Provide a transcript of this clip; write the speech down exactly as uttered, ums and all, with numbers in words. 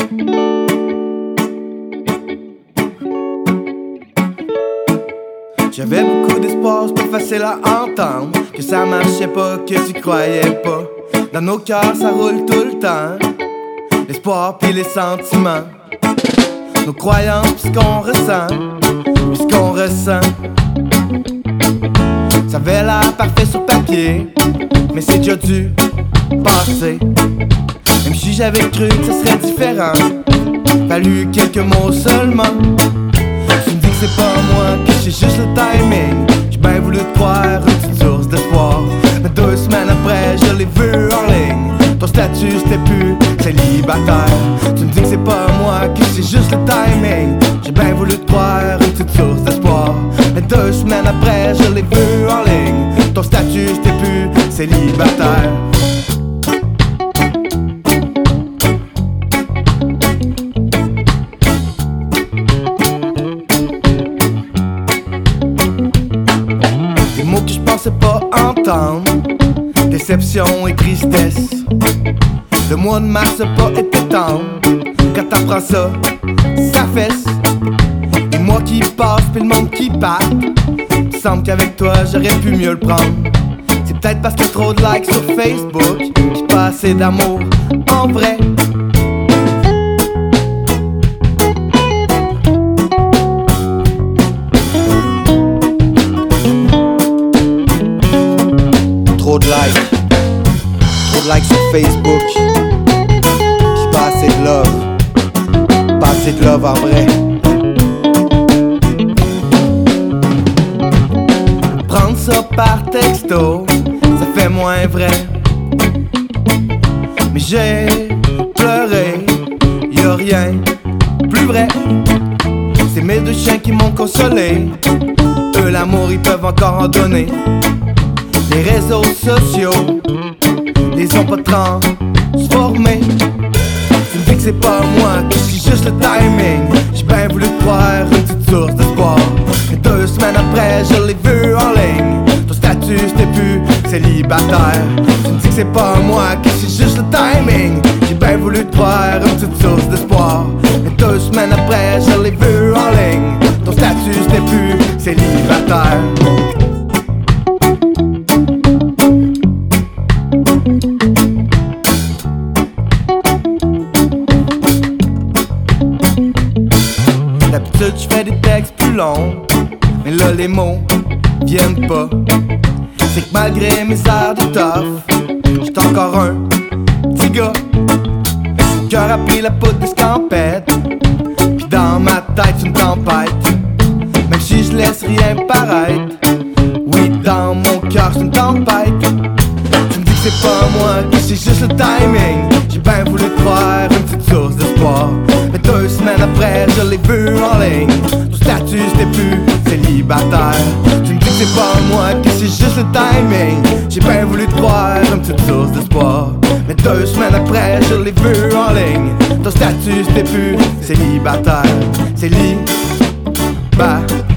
J'avais beaucoup d'espoir, c'est pas facile à entendre que ça marchait pas, que tu croyais pas. Dans nos cœurs ça roule tout le temps, l'espoir puis les sentiments, nos croyances puis ce qu'on ressent, puis ce qu'on ressent. Ça avait l'air parfait sur papier, mais c'est déjà dû passer. Même si j'avais cru que ça serait différent, fallu quelques mots seulement. Tu me dis que c'est pas moi, que c'est juste le timing. J'ai bien voulu te croire, une petite source d'espoir. Mais deux semaines après, je l'ai vu en ligne. Ton statut c'était plus célibataire. Tu me dis que c'est pas moi, que c'est juste le timing. J'ai bien voulu te croire, une petite source d'espoir. Mais deux semaines après, je l'ai vu en ligne. Ton statut c'était plus célibataire. Des mots que je pensais pas entendre, déception et tristesse. Le mois de mars a pas été tendre. Quand t'apprends ça, ça fesse. Les mois qui passent puis le monde qui part. Il me semble qu'avec toi j'aurais pu mieux le prendre. C'est peut-être parce qu'il y a trop de likes sur Facebook, j'ai pas assez d'amour en vrai. Trop de likes, trop de likes sur Facebook, j'ai pas assez de love, pas assez de love en vrai. Prendre ça par texto, ça fait moins vrai. Mais j'ai pleuré, y'a rien plus vrai. C'est mes deux chiens qui m'ont consolé, eux l'amour ils peuvent encore en donner. Les réseaux sociaux les ont pas transformés. Tu me dis que c'est pas moi, que c'est juste le timing. J'ai bien voulu te croire, une petite source d'espoir. Mais deux semaines après, je l'ai vu en ligne. Ton statut c'était plus célibataire. Tu me dis que c'est pas moi, que c'est juste le timing. J'ai bien voulu te croire, une petite source d'espoir. Mais deux semaines après, je l'ai vu en ligne. Ton statut c'était plus célibataire. D'habitude je fais des textes plus longs, mais là les mots viennent pas. C'est que malgré mes airs de tough, j'suis encore un petit gars. Mon cœur a pris la poudre d'escampette, pis dans ma tête c'est une tempête. Même si je laisse rien paraître, oui dans mon cœur c'est une tempête. Tu me dis que c'est pas moi, que c'est juste le timing. J'ai bien voulu te croire, une petite source d'espoir. Mais deux semaines après, je l'ai vu en ligne. Ton statut c'était plus célibataire. Tu me dis que c'est pas moi, que c'est juste le timing. J'ai bien voulu te croire, une petite source d'espoir. Mais deux semaines après, je l'ai vu en ligne. Ton statut c'était plus célibataire. Célibataire.